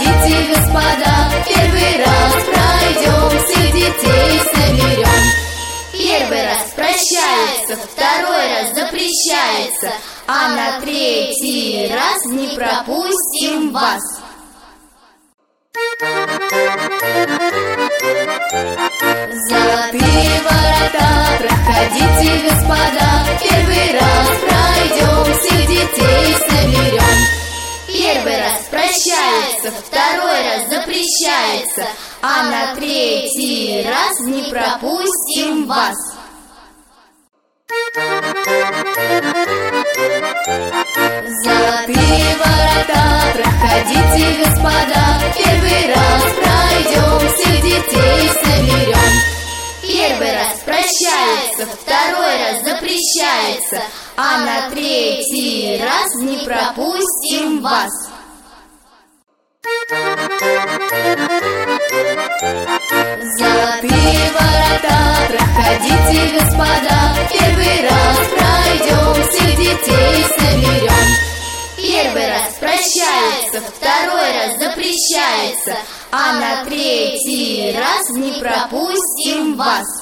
Проходите, господа, первый раз пройдем, всех детей соберем. Первый раз прощается, второй раз запрещается, а на третий раз не пропустим вас. Золотые ворота, проходите, господа, первый раз пройдем, всех детей соберем. Первый раз прощается, второй раз запрещается, а на третий раз не пропустим вас. Золотые ворота, проходите, господа, первый раз пройдем, всех детей соберем. Первый раз прощается, второй раз запрещается, а на третий раз не пропустим вас. Золотые ворота, проходите, господа, первый раз пройдем, всех детей соберем. Первый раз прощается, второй раз запрещается, а на третий раз не пропустим вас.